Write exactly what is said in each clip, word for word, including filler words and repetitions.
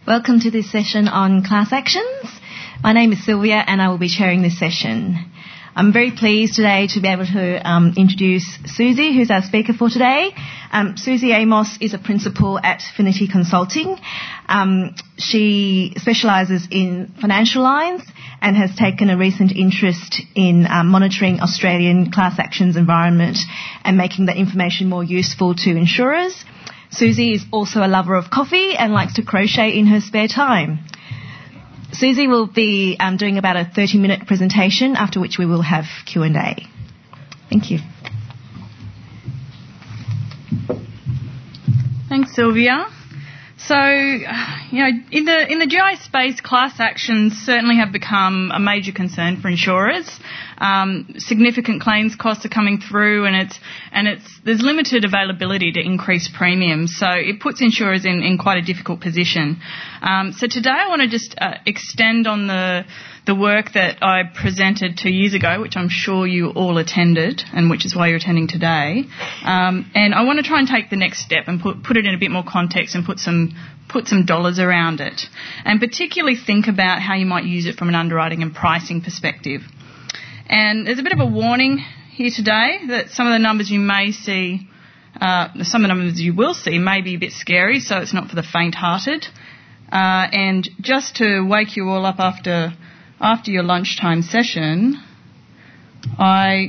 Welcome to this session on class actions. My name is Sylvia and I will be chairing this session. I'm very pleased today to be able to um, introduce Susie, who's our speaker for today. Um, Susie Amos is a principal at Finity Consulting. Um, she specialises in financial lines and has taken a recent interest in um, monitoring Australian class actions environment and making that information more useful to insurers. Susie is also a lover of coffee and likes to crochet in her spare time. Susie will be um, doing about a thirty-minute presentation, after which we will have Q and A. Thank you. Thanks, Sylvia. So, you know, in the in the G I space, class actions certainly have become a major concern for insurers. Um, significant claims costs are coming through, and it's and it's there's limited availability to increase premiums. So it puts insurers in, in quite a difficult position. Um, so today I want to just uh, extend on the the work that I presented two years ago, which I'm sure you all attended, and which is why you're attending today. Um, and I want to try and take the next step and put put it in a bit more context and put some put some dollars around it, and particularly think about how you might use it from an underwriting and pricing perspective. And there's a bit of a warning here today that some of the numbers you may see, uh, some of the numbers you will see may be a bit scary, so it's not for the faint-hearted. Uh, and just to wake you all up after after your lunchtime session, I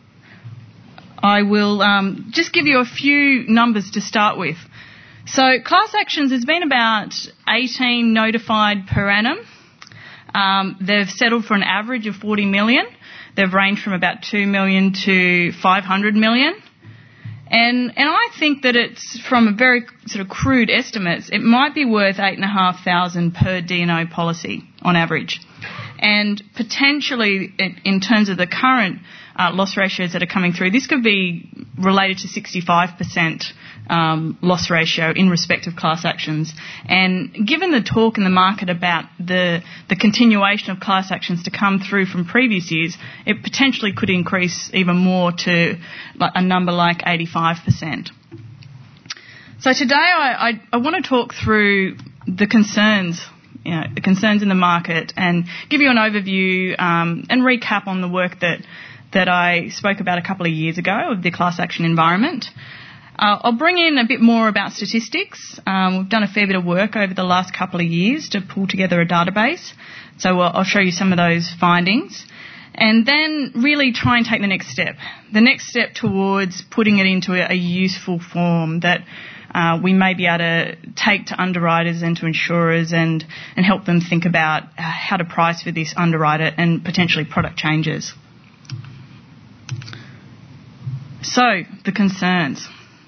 I will um, just give you a few numbers to start with. So class actions has been about eighteen notified per annum. Um, they've settled for an average of forty million. They've ranged from about two million to five hundred million. And and I think that it's, from a very sort of crude estimates, it might be worth eight thousand five hundred per D and O policy on average. And potentially, in terms of the current uh, loss ratios that are coming through, this could be related to sixty-five percent um, loss ratio in respect of class actions. And given the talk in the market about the the continuation of class actions to come through from previous years, it potentially could increase even more to a number like eighty-five percent. So today I, I, I want to talk through the concerns You know, the concerns in the market, and give you an overview um, and recap on the work that that I spoke about a couple of years ago of the class action environment. Uh, I'll bring in a bit more about statistics. Um, we've done a fair bit of work over the last couple of years to pull together a database, so I'll, I'll show you some of those findings. And then really try and take the next step, the next step towards putting it into a, a useful form that Uh, we may be able to take to underwriters and to insurers and, and help them think about uh, how to price for this, underwrite it, and potentially product changes. So, the concerns.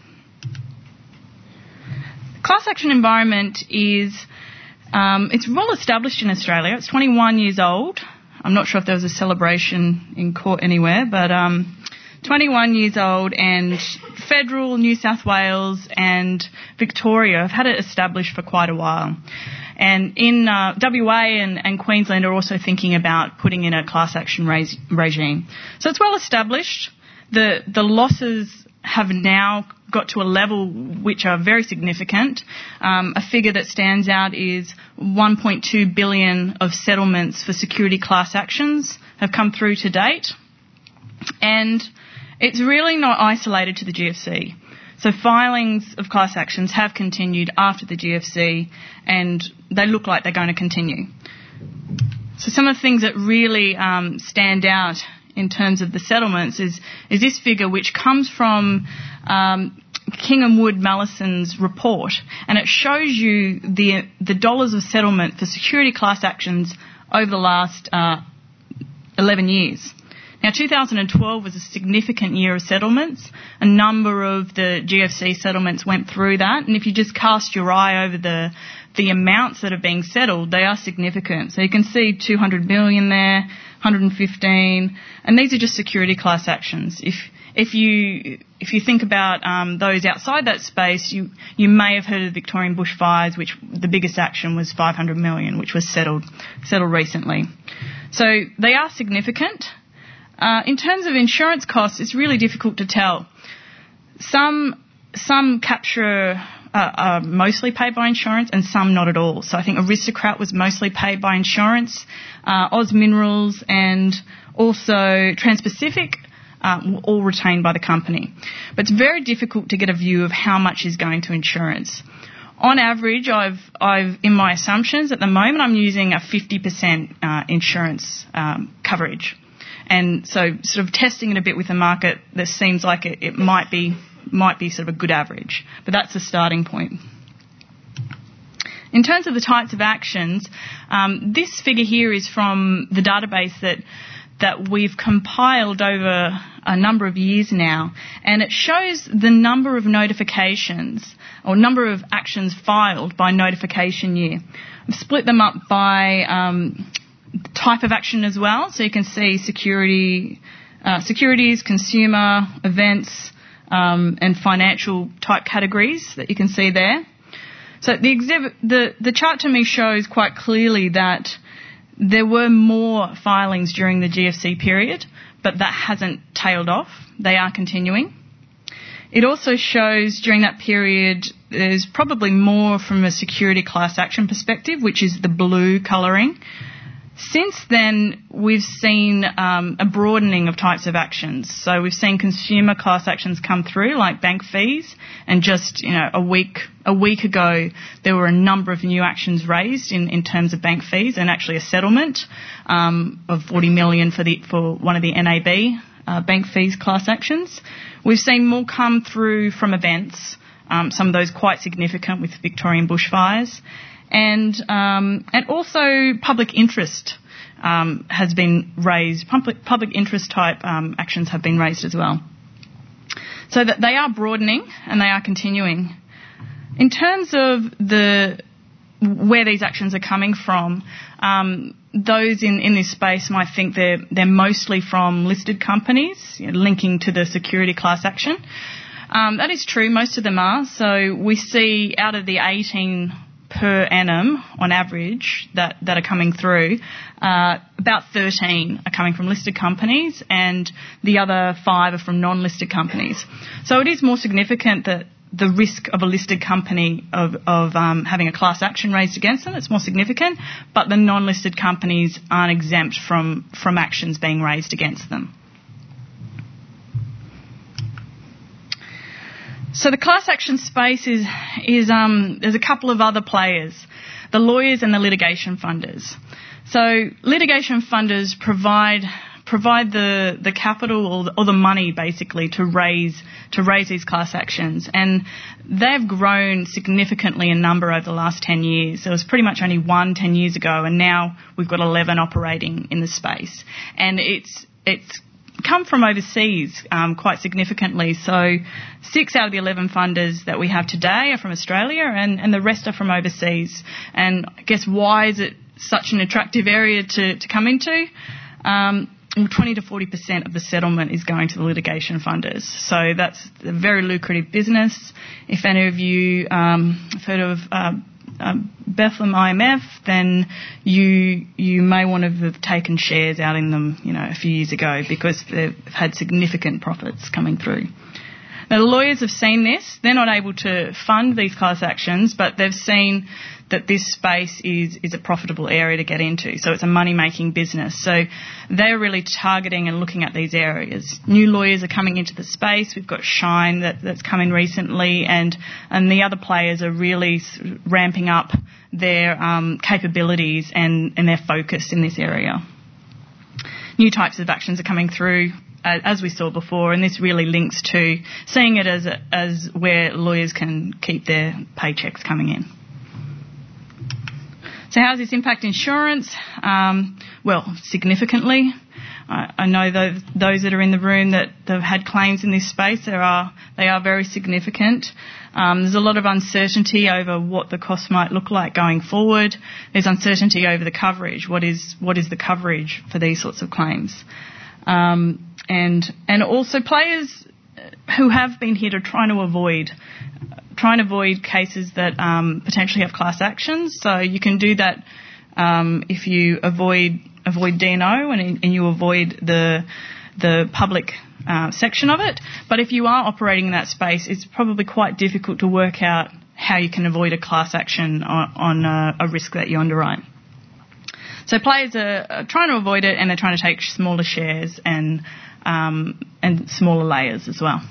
The class action environment is, um, it's well established in Australia. It's twenty-one years old. I'm not sure if there was a celebration in court anywhere, but um, twenty-one years old, and federal, New South Wales and Victoria have had it established for quite a while. And in uh, W A and, and Queensland are also thinking about putting in a class action res- regime. So it's well established. The, the losses have now got to a level which are very significant. Um, a figure that stands out is one point two billion of settlements for security class actions have come through to date. And it's really not isolated to the G F C. So filings of class actions have continued after the G F C, and they look like they're going to continue. So some of the things that really um, stand out in terms of the settlements is, is this figure, which comes from um, King and Wood Mallison's report, and it shows you the the dollars of settlement for security class actions over the last uh, eleven years. Now, two thousand twelve was a significant year of settlements. A number of the G F C settlements went through that, and if you just cast your eye over the the amounts that are being settled, they are significant. So you can see two hundred million there, one hundred fifteen, and these are just security class actions. If if you if you think about um, those outside that space, you you may have heard of the Victorian bushfires, which the biggest action was five hundred million, which was settled settled recently. So they are significant. Uh, in terms of insurance costs, it's really difficult to tell. Some some capture uh, are mostly paid by insurance and some not at all. So I think Aristocrat was mostly paid by insurance, uh, Oz Minerals and also Trans-Pacific uh, were all retained by the company. But it's very difficult to get a view of how much is going to insurance. On average, I've, I've in my assumptions at the moment, I'm using a fifty percent uh, insurance um, coverage. And so sort of testing it a bit with the market, this seems like it, it might be might be sort of a good average. But that's the starting point. In terms of the types of actions, um, this figure here is from the database that that we've compiled over a number of years now, and it shows the number of notifications or number of actions filed by notification year. I've split them up by um, type of action as well, so you can see security, uh, securities, consumer, events, um, and financial type categories that you can see there. So the exhibit, the, the chart to me shows quite clearly that there were more filings during the G F C period, but that hasn't tailed off. They are continuing. It also shows during that period there's probably more from a security class action perspective, which is the blue colouring. Since then, we've seen um, a broadening of types of actions. So we've seen consumer class actions come through, like bank fees, and just you know a week a week ago there were a number of new actions raised in, in terms of bank fees, and actually a settlement um, of forty million for the for one of the N A B uh, bank fees class actions. We've seen more come through from events, um, some of those quite significant with Victorian bushfires. And um, and also public interest um, has been raised. Public public interest type um, actions have been raised as well. So that they are broadening and they are continuing. In terms of the where these actions are coming from, um, those in, in this space might think they're they're mostly from listed companies, you know, linking to the security class action. Um, that is true. Most of them are. So we see out of the eighteen per annum on average that, that are coming through, uh, about thirteen are coming from listed companies and the other five are from non-listed companies. So it is more significant that the risk of a listed company of, of um, having a class action raised against them, it's more significant, but the non-listed companies aren't exempt from, from actions being raised against them. So the class action space is, is um, there's a couple of other players, the lawyers and the litigation funders. So litigation funders provide provide the, the capital or the, or the money basically to raise to raise these class actions, and they've grown significantly in number over the last ten years. There was pretty much only one ten years ago, and now we've got eleven operating in the space, and it's it's come from overseas um, quite significantly. So six out of the eleven funders that we have today are from Australia, and, and the rest are from overseas. And I guess why is it such an attractive area to, to come into? Um, twenty to forty percent of the settlement is going to the litigation funders. So that's a very lucrative business. If any of you um, have heard of uh, Um, Bethlehem I M F, then you you may want to have taken shares out in them, you know, a few years ago, because they've had significant profits coming through. Now, the lawyers have seen this. They're not able to fund these class actions, but they've seen that this space is, is a profitable area to get into. So it's a money-making business. So they're really targeting and looking at these areas. New lawyers are coming into the space. We've got Shine that, that's come in recently, and, and the other players are really ramping up their um, capabilities and, and their focus in this area. New types of actions are coming through, as we saw before, and this really links to seeing it as a, as where lawyers can keep their paychecks coming in. So how does this impact insurance? Um, well, significantly. I, I know those, those that are in the room that have had claims in this space, there are they are very significant. Um, there's a lot of uncertainty over what the costs might look like going forward. There's uncertainty over the coverage. What is what is the coverage for these sorts of claims? Um, and and also players who have been hit are trying to avoid trying to avoid cases that um, potentially have class actions. So you can do that um, if you avoid avoid D and O and, and you avoid the the public uh, section of it. But if you are operating in that space, it's probably quite difficult to work out how you can avoid a class action on, on a, a risk that you underwrite. So players are, are trying to avoid it, and they're trying to take smaller shares and um, and smaller layers as well.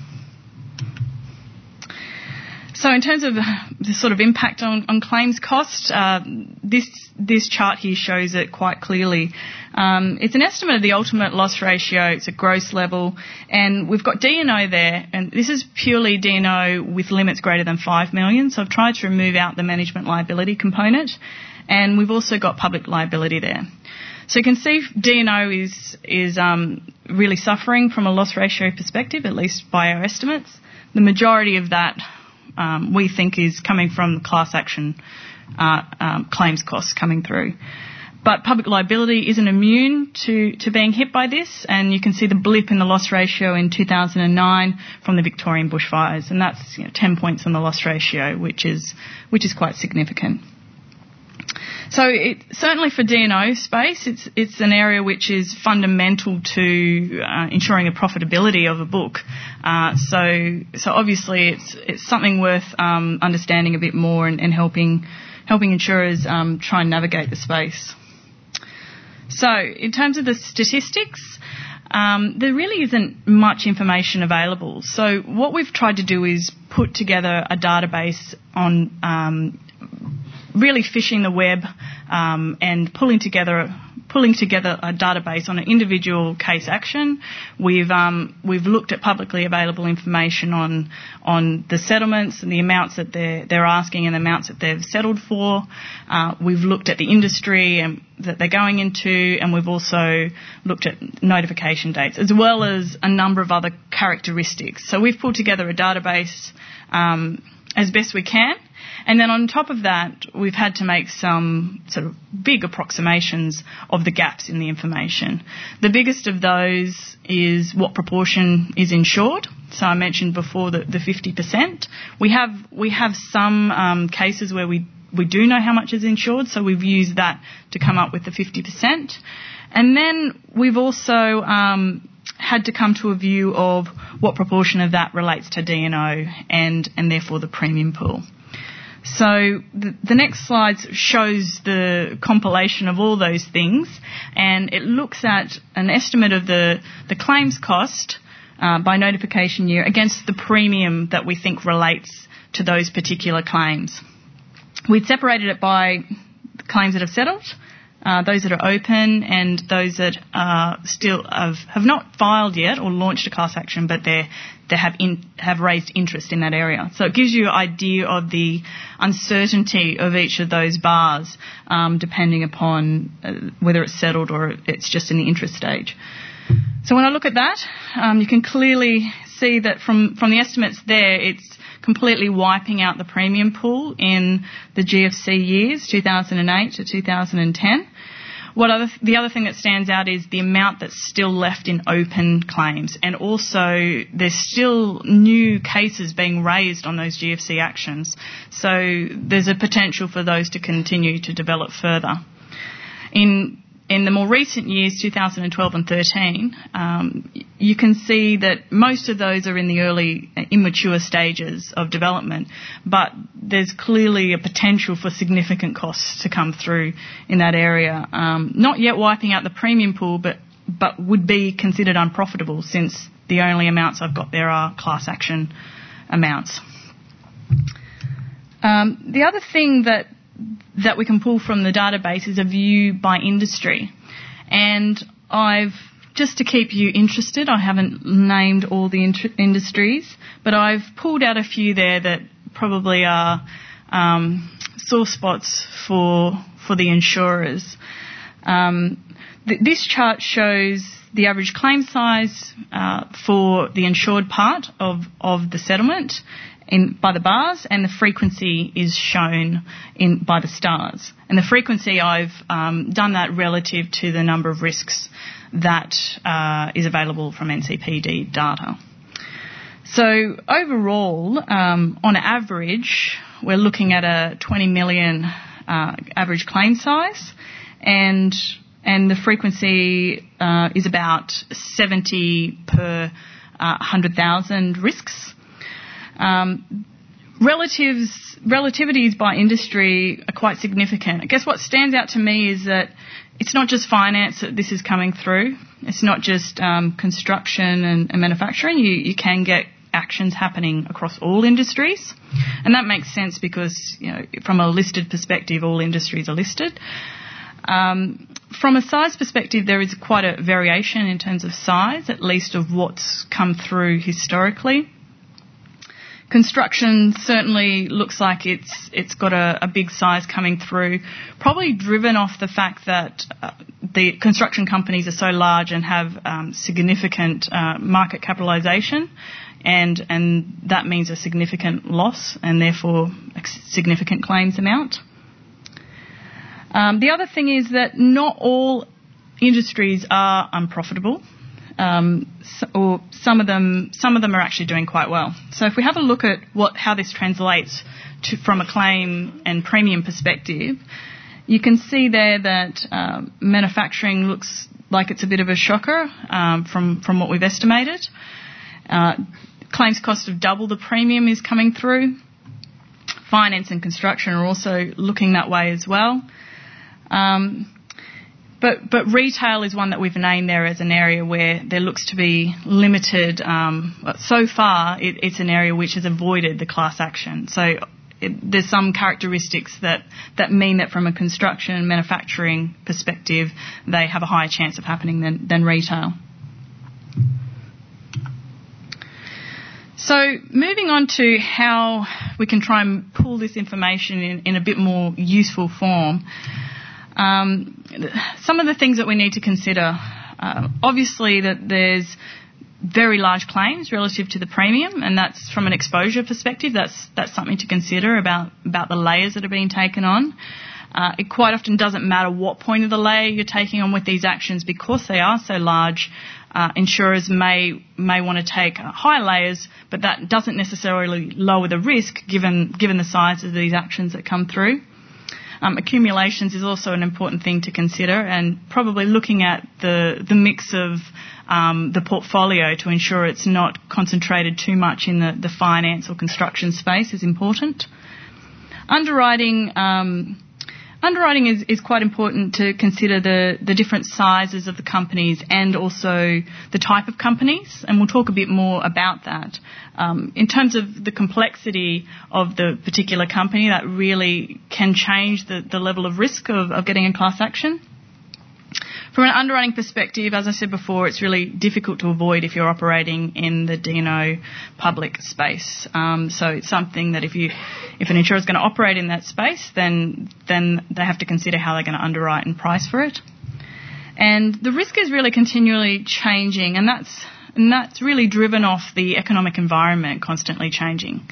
So in terms of the sort of impact on, on claims cost, uh, this this chart here shows it quite clearly. Um, it's an estimate of the ultimate loss ratio. It's a gross level, and we've got D and O there, and this is purely D and O with limits greater than five million dollars. So I've tried to remove out the management liability component, and we've also got public liability there. So you can see D and O is is um, really suffering from a loss ratio perspective, at least by our estimates. The majority of that Um, we think is coming from the class action uh, um, claims costs coming through. But public liability isn't immune to, to being hit by this, and you can see the blip in the loss ratio in two thousand nine from the Victorian bushfires, and that's you know, ten points on the loss ratio, which is which is quite significant. So it, certainly for D and O space, it's it's an area which is fundamental to uh, ensuring the profitability of a book. Uh, so so obviously it's it's something worth um, understanding a bit more and, and helping helping insurers um, try and navigate the space. So in terms of the statistics, um, there really isn't much information available. So what we've tried to do is put together a database on um, really fishing the web um, and pulling together pulling together a database on an individual case action. We've um, we've looked at publicly available information on on the settlements and the amounts that they're they're asking and the amounts that they've settled for. Uh, we've looked at the industry and that they're going into, and we've also looked at notification dates as well as a number of other characteristics. So we've pulled together a database um, as best we can. And then on top of that, we've had to make some sort of big approximations of the gaps in the information. The biggest of those is what proportion is insured. So I mentioned before the, the fifty percent. We have we have some um, cases where we, we do know how much is insured, so we've used that to come up with the fifty percent. And then we've also um, had to come to a view of what proportion of that relates to D and O and, and therefore the premium pool. So the, the next slide shows the compilation of all those things, and it looks at an estimate of the, the claims cost uh, by notification year against the premium that we think relates to those particular claims. We'd separated it by the claims that have settled, uh, those that are open, and those that are still have, have not filed yet or launched a class action, but they're they have in, have raised interest in that area. So it gives you an idea of the uncertainty of each of those bars, um, depending upon uh, whether it's settled or it's just in the interest stage. So when I look at that, um, you can clearly see that from, from the estimates there, it's completely wiping out the premium pool in the G F C years, two thousand eight to two thousand ten. What other, the other thing that stands out is the amount that's still left in open claims, and also there's still new cases being raised on those G F C actions. So there's a potential for those to continue to develop further. In in the more recent years, two thousand twelve and thirteen, um, you can see that most of those are in the early immature stages of development, but there's clearly a potential for significant costs to come through in that area. Um, not yet wiping out the premium pool, but, but would be considered unprofitable since the only amounts I've got there are class action amounts. Um, the other thing that that we can pull from the database is a view by industry. And I've, just to keep you interested, I haven't named all the int- industries, but I've pulled out a few there that probably are um, sore spots for for the insurers. Um, th- this chart shows the average claim size uh, for the insured part of, of the settlement in by the bars, and the frequency is shown in by the stars. And the frequency, I've um, done that relative to the number of risks that uh, is available from N C P D data. So overall, um, on average, we're looking at a twenty million uh, average claim size, and and the frequency uh, is about seventy per uh, one hundred thousand risks. Um, relatives, relativities by industry are quite significant. I guess what stands out to me is that it's not just finance that this is coming through. It's not just um, construction and, and manufacturing. You, you can get actions happening across all industries, and that makes sense because, you know, from a listed perspective, all industries are listed. Um, from a size perspective, there is quite a variation in terms of size, at least of what's come through historically. Construction certainly looks like it's it's got a, a big size coming through, probably driven off the fact that uh, the construction companies are so large and have um, significant uh, market capitalisation, and and that means a significant loss and therefore a significant claims amount. Um, the other thing is that not all industries are unprofitable. Um, or some of them, some of them are actually doing quite well. So if we have a look at what how this translates to from a claim and premium perspective, you can see there that um, manufacturing looks like it's a bit of a shocker um, from from what we've estimated. Uh, claims cost of double the premium is coming through. Finance and construction are also looking that way as well. Um, But, but retail is one that we've named there as an area where there looks to be limited. Um, so far, it, it's an area which has avoided the class action. So it, there's some characteristics that, that mean that from a construction and manufacturing perspective, they have a higher chance of happening than, than retail. So moving on to how we can try and pull this information in, in a bit more useful form. Um, some of the things that we need to consider, uh, obviously that there's very large claims relative to the premium, and that's from an exposure perspective, that's that's something to consider about, about the layers that are being taken on. Uh, it quite often doesn't matter what point of the layer you're taking on with these actions, because they are so large. Uh, insurers may may want to take high layers, but that doesn't necessarily lower the risk given given the size of these actions that come through. Um, accumulations is also an important thing to consider, and probably looking at the the mix of um, the portfolio to ensure it's not concentrated too much in the, the finance or construction space is important. Underwriting um, underwriting is, is quite important to consider the, the different sizes of the companies and also the type of companies, and we'll talk a bit more about that. Um, in terms of the complexity of the particular company, that really can change the, the level of risk of, of getting a class action. From an underwriting perspective, as I said before, it's really difficult to avoid if you're operating in the D and O public space. Um, so it's something that if you, if an insurer is going to operate in that space, then then they have to consider how they're going to underwrite and price for it. And the risk is really continually changing, and that's and that's really driven off the economic environment constantly changing.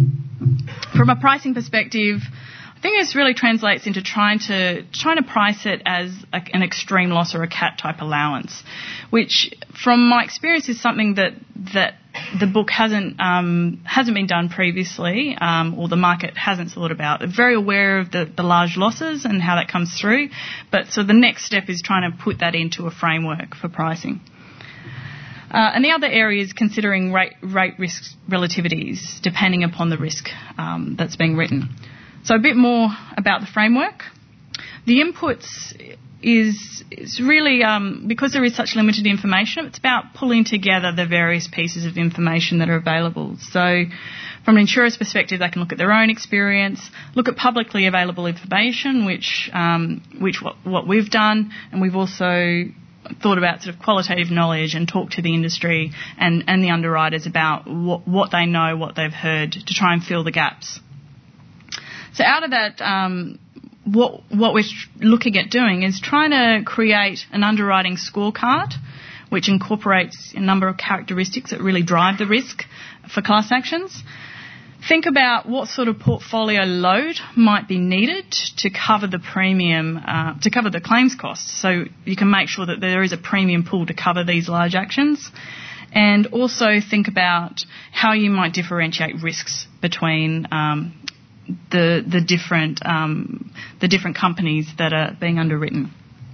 From a pricing perspective, I think this really translates into trying to trying to price it as a, an extreme loss or a cat type allowance, which, from my experience, is something that that the book hasn't um, hasn't been done previously, um, or the market hasn't thought about. They're very aware of the, the large losses and how that comes through, but so the next step is trying to put that into a framework for pricing. Uh, and the other area is considering rate, rate risk relativities depending upon the risk um, that's being written. So a bit more about the framework. The inputs is, is really, um, because there is such limited information, it's about pulling together the various pieces of information that are available. So from an insurer's perspective, they can look at their own experience, look at publicly available information, which um, which what, what we've done, and we've also thought about sort of qualitative knowledge and talked to the industry and, and the underwriters about what, what they know, what they've heard, to try and fill the gaps. So out of that, um, what what we're looking at doing is trying to create an underwriting scorecard which incorporates a number of characteristics that really drive the risk for class actions. Think about what sort of portfolio load might be needed to cover the premium, uh, to cover the claims costs, so you can make sure that there is a premium pool to cover these large actions. And also think about how you might differentiate risks between um, the the different um, the different companies that are being underwritten.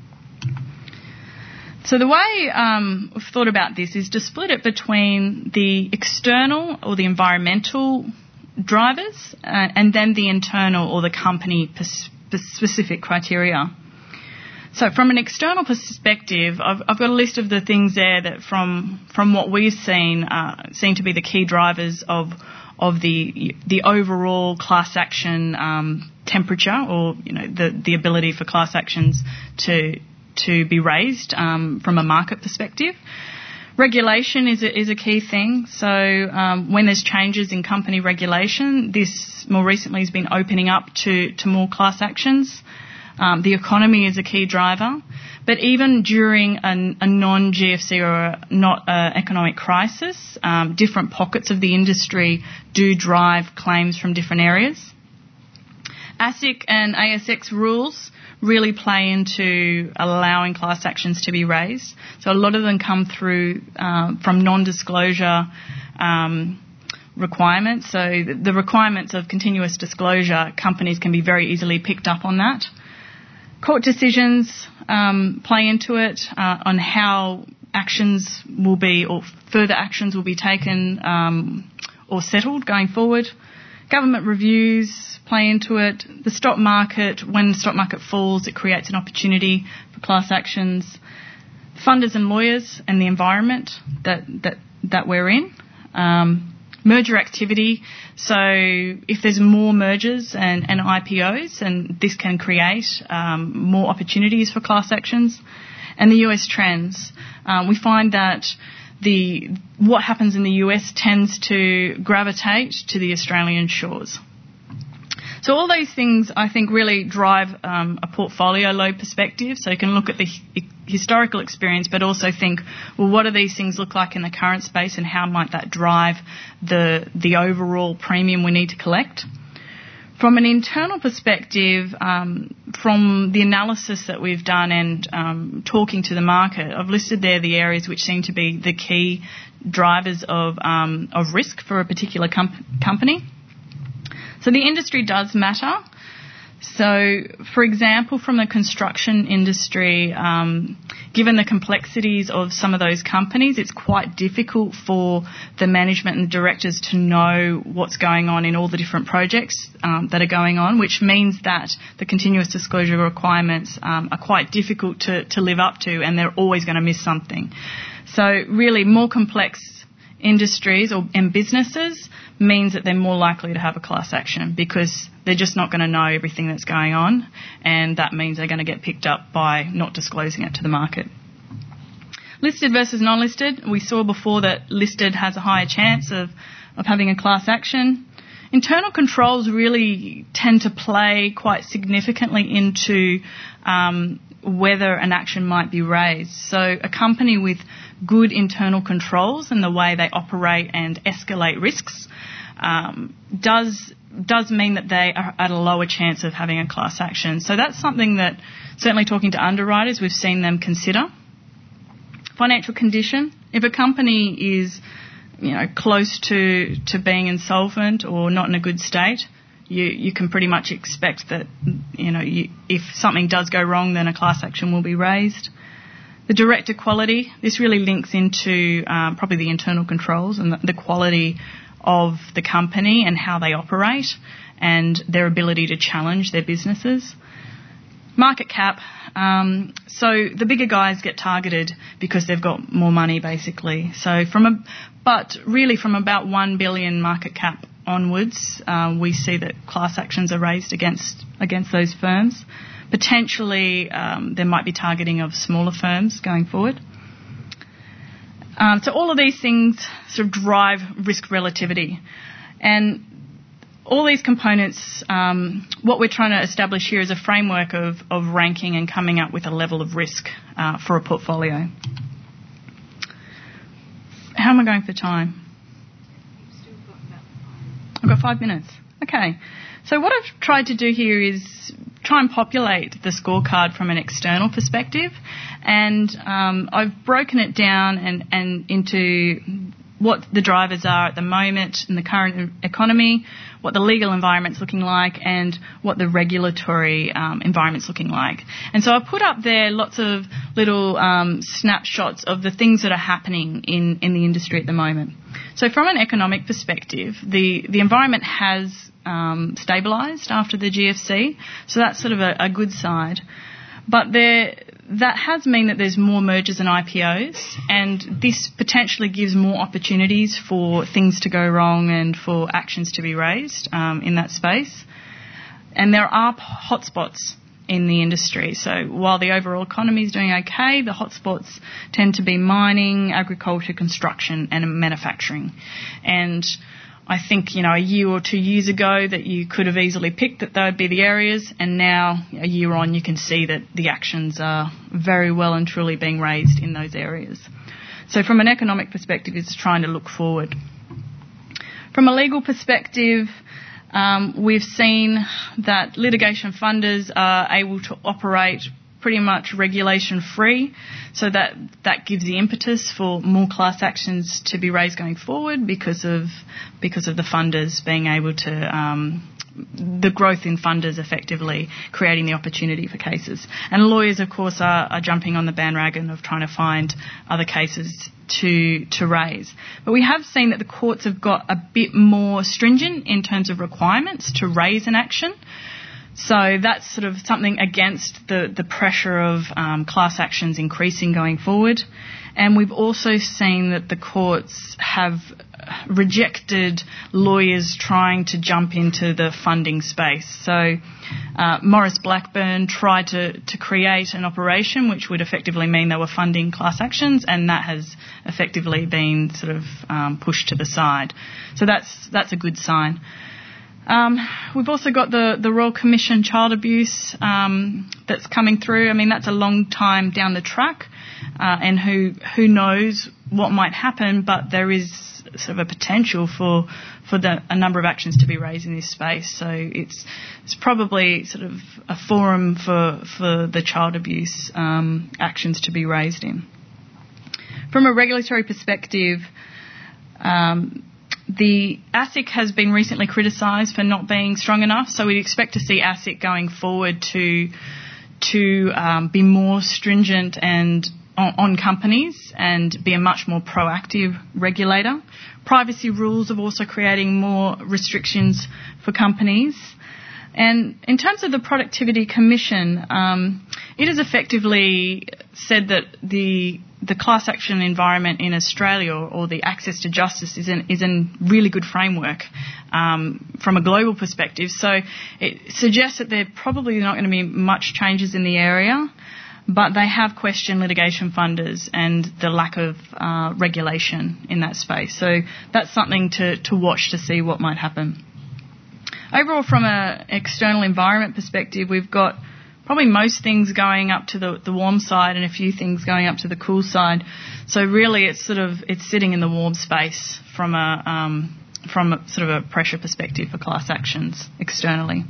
So the way um, we've thought about this is to split it between the external or the environmental drivers, uh, and then the internal or the company pers- specific criteria. So from an external perspective, I've, I've got a list of the things there that from from what we've seen uh, seem to be the key drivers of of the the overall class action um, temperature, or you know the the ability for class actions to to be raised um, from a market perspective. Regulation is a, is a key thing. So um, when there's changes in company regulation, this more recently has been opening up to to more class actions. Um, the economy is a key driver, but even during a, a non-G F C or a not uh, economic crisis, um, different pockets of the industry do drive claims from different areas. ASIC and A S X rules really play into allowing class actions to be raised. So a lot of them come through uh, from non-disclosure um, requirements. So the, the requirements of continuous disclosure, companies can be very easily picked up on that. Court decisions um, play into it uh, on how actions will be, or further actions will be taken um, or settled going forward. Government reviews play into it. The stock market, when the stock market falls, it creates an opportunity for class actions. Funders and lawyers and the environment that that, that we're in. Um, merger activity. So if there's more mergers and, and I P Os, and this can create um, more opportunities for class actions. And the U S trends. Um, we find that the what happens in the U S tends to gravitate to the Australian shores. So all those things, I think, really drive um, a portfolio load perspective. So you can look at the h- historical experience, but also think, well, what do these things look like in the current space, and how might that drive the the overall premium we need to collect? From an internal perspective, um, from the analysis that we've done and um, talking to the market, I've listed there the areas which seem to be the key drivers of um, of risk for a particular com- company. So the industry does matter. So, for example, from the construction industry, um, given the complexities of some of those companies, it's quite difficult for the management and directors to know what's going on in all the different projects um, that are going on, which means that the continuous disclosure requirements um, are quite difficult to, to live up to, and they're always going to miss something. So really, more complex industries or and businesses means that they're more likely to have a class action, because they're just not going to know everything that's going on, and that means they're going to get picked up by not disclosing it to the market. Listed versus non-listed, we saw before that listed has a higher chance of, of having a class action. Internal controls really tend to play quite significantly into um, whether an action might be raised. So a company with good internal controls in the way they operate and escalate risks um, does does mean that they are at a lower chance of having a class action. So that's something that, certainly talking to underwriters, we've seen them consider. Financial condition. If a company is, you know, close to, to being insolvent or not in a good state, you, you can pretty much expect that, you know, you, if something does go wrong, then a class action will be raised. The director quality, this really links into um, probably the internal controls and the, the quality of the company and how they operate and their ability to challenge their businesses. Market cap, um, so the bigger guys get targeted because they've got more money, basically. So from a, but really from about one billion market cap onwards, uh, we see that class actions are raised against against those firms. Potentially, um, there might be targeting of smaller firms going forward. Um, so all of these things sort of drive risk relativity. And all these components, um, what we're trying to establish here is a framework of, of ranking and coming up with a level of risk uh, for a portfolio. How am I going for time? I've got five minutes. Okay. So what I've tried to do here is try and populate the scorecard from an external perspective, and um, I've broken it down and, and into what the drivers are at the moment in the current economy, what the legal environment's looking like, and what the regulatory um, environment's looking like. And so I put up there lots of little um, snapshots of the things that are happening in, in the industry at the moment. So from an economic perspective, the, the environment has um, stabilised after the G F C, so that's sort of a, a good side. But there, that has meant that there's more mergers and I P Os, and this potentially gives more opportunities for things to go wrong and for actions to be raised um, in that space. And there are hotspots in the industry. So while the overall economy is doing okay, the hotspots tend to be mining, agriculture, construction and manufacturing. And I think, you know, a year or two years ago that you could have easily picked that they would be the areas, and now a year on you can see that the actions are very well and truly being raised in those areas. So from an economic perspective, it's trying to look forward. From a legal perspective, Um, we've seen that litigation funders are able to operate pretty much regulation-free, so that that gives the impetus for more class actions to be raised going forward because of because of the funders being able to um, the growth in funders effectively creating the opportunity for cases. And lawyers, of course, are, are jumping on the bandwagon of trying to find other cases to to raise. But we have seen that the courts have got a bit more stringent in terms of requirements to raise an action. So that's sort of something against the, the pressure of um, class actions increasing going forward. And we've also seen that the courts have rejected lawyers trying to jump into the funding space. So uh, Maurice Blackburn tried to, to create an operation which would effectively mean they were funding class actions, and that has effectively been sort of um, pushed to the side. So that's that's a good sign. Um, we've also got the, the Royal Commission Child Abuse um, that's coming through. I mean, that's a long time down the track, uh, and who who knows what might happen, but there is sort of a potential for for the, a number of actions to be raised in this space. So it's it's probably sort of a forum for, for the child abuse um, actions to be raised in. From a regulatory perspective, um, the ASIC has been recently criticised for not being strong enough, so we'd expect to see ASIC going forward to to um, be more stringent and on, on companies and be a much more proactive regulator. Privacy rules are also creating more restrictions for companies. And in terms of the Productivity Commission, um, it has effectively said that the the class action environment in Australia, or, or the access to justice, is in is in really good framework um, from a global perspective. So it suggests that there probably not going to be much changes in the area, but they have questioned litigation funders and the lack of uh, regulation in that space. So that's something to, to watch to see what might happen. Overall, from an external environment perspective, we've got probably most things going up to the, the warm side and a few things going up to the cool side. So really, it's sort of it's sitting in the warm space from a um, from a, sort of a pressure perspective for class actions externally.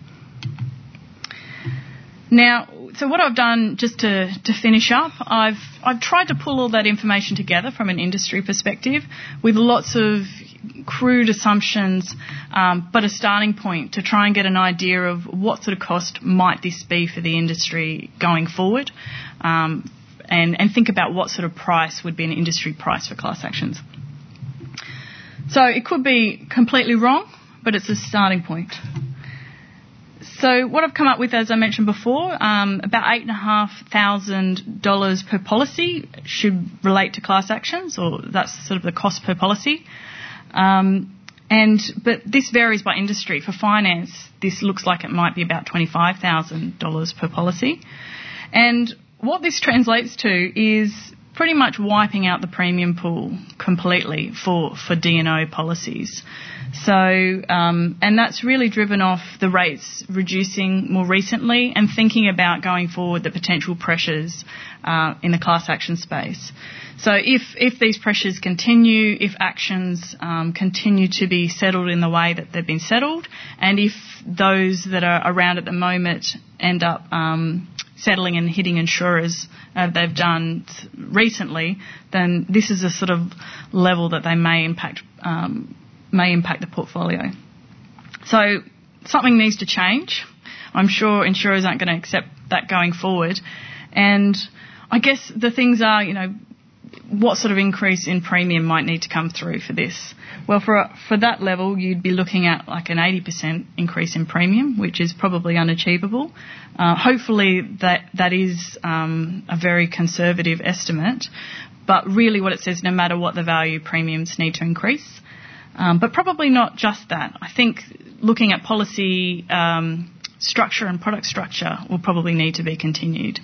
Now, so what I've done just to, to finish up, I've I've tried to pull all that information together from an industry perspective with lots of crude assumptions, um, but a starting point to try and get an idea of what sort of cost might this be for the industry going forward, um, and, and think about what sort of price would be an industry price for class actions. So it could be completely wrong, but it's a starting point. So what I've come up with, as I mentioned before, um, about eight thousand five hundred dollars per policy should relate to class actions, or that's sort of the cost per policy. Um, and but this varies by industry. For finance, this looks like it might be about twenty-five thousand dollars per policy. And what this translates to is pretty much wiping out the premium pool completely for, for D and O policies. So, um, and that's really driven off the rates reducing more recently and thinking about going forward the potential pressures uh, in the class action space. So if, if these pressures continue, if actions um, continue to be settled in the way that they've been settled, and if those that are around at the moment end up um, settling and hitting insurers uh, they've done recently, then this is a sort of level that they may impact um, may impact the portfolio. So something needs to change. I'm sure insurers aren't going to accept that going forward. And I guess the things are, you know, what sort of increase in premium might need to come through for this? Well, for a, for that level, you'd be looking at like an eighty percent increase in premium, which is probably unachievable. Uh, hopefully that that is um, a very conservative estimate, but really what it says, no matter what the value, premiums need to increase. Um, but probably not just that. I think looking at policy um, structure and product structure will probably need to be continued.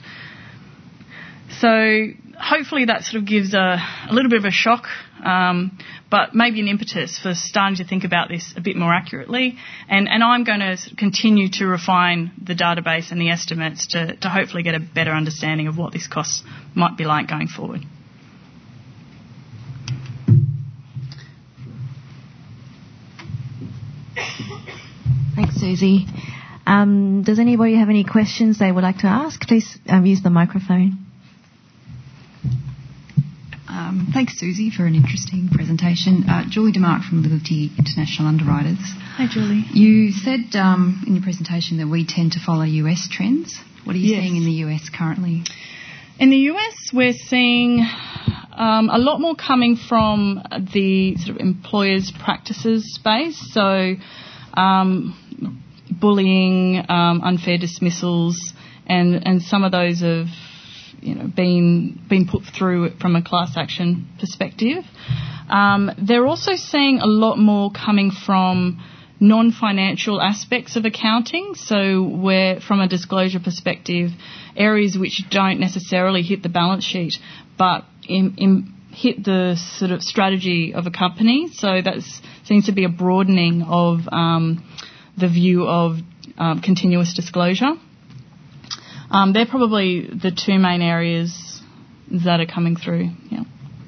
So hopefully that sort of gives a, a little bit of a shock, um, but maybe an impetus for starting to think about this a bit more accurately. And, and I'm going to continue to refine the database and the estimates to, to hopefully get a better understanding of what this cost might be like going forward. Thanks, Susie. Um, does anybody have any questions they would like to ask? Please um, use the microphone. Um, thanks, Susie, for an interesting presentation. Uh, Julie DeMark from Liberty International Underwriters. Hi, Julie. You said um, in your presentation that we tend to follow U S trends. What are you Yes. seeing in the U S currently? In the U S, we're seeing um, a lot more coming from the sort of employers' practices space. So um, bullying, um, unfair dismissals, and, and some of those have you know, been been put through from a class action perspective. Um, they're also seeing a lot more coming from non-financial aspects of accounting, so where from a disclosure perspective, areas which don't necessarily hit the balance sheet but in, in hit the sort of strategy of a company. So that seems to be a broadening of um, the view of um, continuous disclosure. Um, they're probably the two main areas that are coming through. Yeah.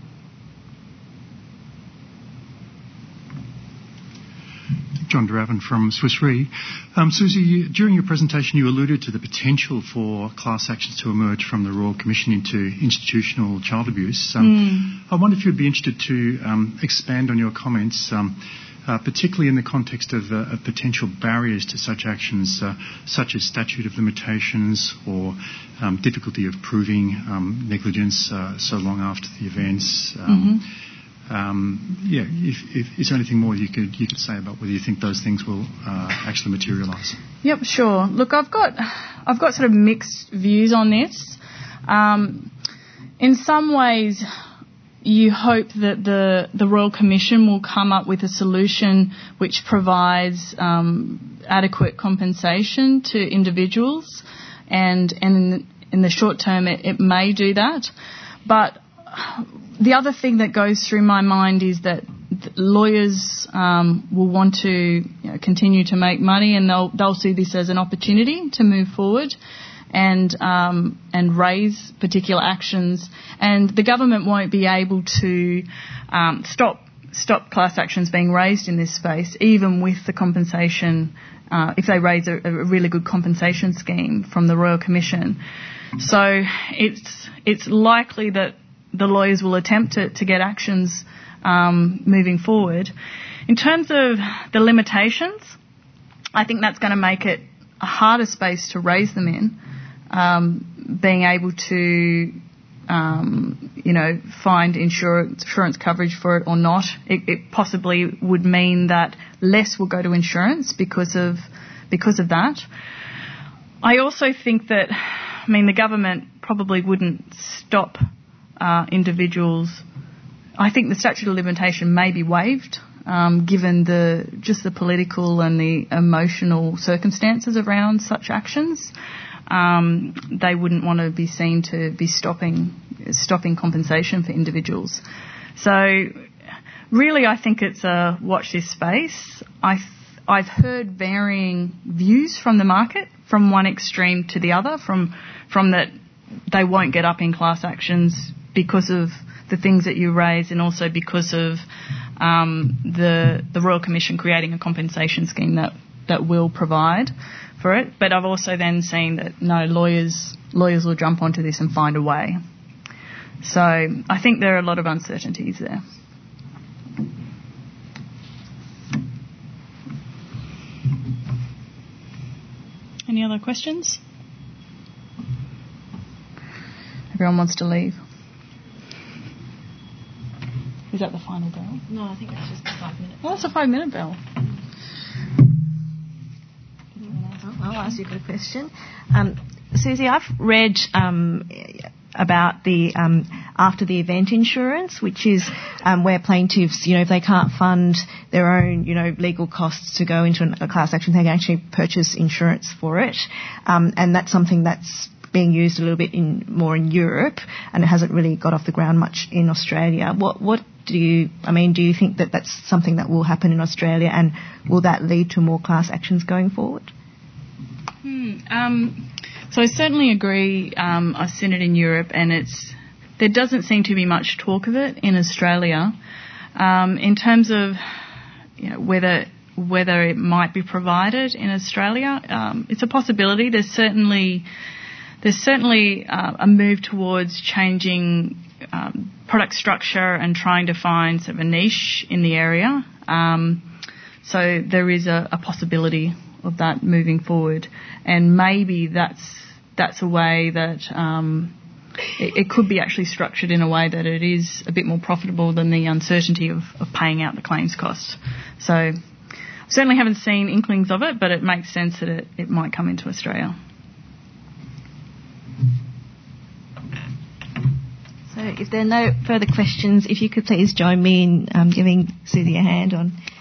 John Duravan from Swiss Re. Um, Susie, you, during your presentation you alluded to the potential for class actions to emerge from the Royal Commission into institutional child abuse. Um, mm. I wonder if you'd be interested to um, expand on your comments, um, uh, particularly in the context of, uh, of potential barriers to such actions, uh, such as statute of limitations or um, difficulty of proving um, negligence uh, so long after the events. Um, mm-hmm. Um, yeah, if, if, is there anything more you could you could say about whether you think those things will uh, actually materialise? Yep, sure. Look, I've got I've got sort of mixed views on this. Um, in some ways, you hope that the the Royal Commission will come up with a solution which provides um, adequate compensation to individuals, and and in, in the short term, it, it may do that, but the other thing that goes through my mind is that lawyers um, will want to you know, continue to make money, and they'll they'll see this as an opportunity to move forward and um, and raise particular actions. And the government won't be able to um, stop stop class actions being raised in this space, even with the compensation, uh, if they raise a, a really good compensation scheme from the Royal Commission. So it's it's likely that the lawyers will attempt to, to get actions um, moving forward. In terms of the limitations, I think that's going to make it a harder space to raise them in, um, being able to, um, you know, find insurance, insurance coverage for it or not. It, it possibly would mean that less will go to insurance because of because of that. I also think that, I mean, the government probably wouldn't stop Uh, individuals. I think the statute of limitation may be waived, um, given the just the political and the emotional circumstances around such actions. Um, they wouldn't want to be seen to be stopping stopping compensation for individuals. So, really, I think it's a watch this space. I th- I've heard varying views from the market, from one extreme to the other, from from that they won't get up in class actions because of the things that you raise, and also because of um, the the Royal Commission creating a compensation scheme that, that will provide for it. But I've also then seen that no, lawyers lawyers will jump onto this and find a way. So I think there are a lot of uncertainties there. Any other questions? Everyone wants to leave. Is that the final bell? No, I think that's just the five minute. Oh, that's a five minute bell. I'll ask you a good question. Um, Susie, I've read um, about the um, after the event insurance, which is um, where plaintiffs, you know, if they can't fund their own, you know, legal costs to go into a class action, they can actually purchase insurance for it, um, and that's something that's being used a little bit in more in Europe, and it hasn't really got off the ground much in Australia. What what do you, I mean, do you think that that's something that will happen in Australia, and will that lead to more class actions going forward? Hmm, um, so I certainly agree. Um, I've seen it in Europe, and it's there doesn't seem to be much talk of it in Australia. Um, in terms of, you know, whether whether it might be provided in Australia, um, it's a possibility. There's certainly there's certainly uh, a move towards changing um, product structure and trying to find sort of a niche in the area. Um, so there is a, a possibility of that moving forward, and maybe that's that's a way that um, it, it could be actually structured in a way that it is a bit more profitable than the uncertainty of, of paying out the claims costs. So I certainly haven't seen inklings of it, but it makes sense that it, it might come into Australia. So if there are no further questions, if you could please join me in um, giving Susie a hand on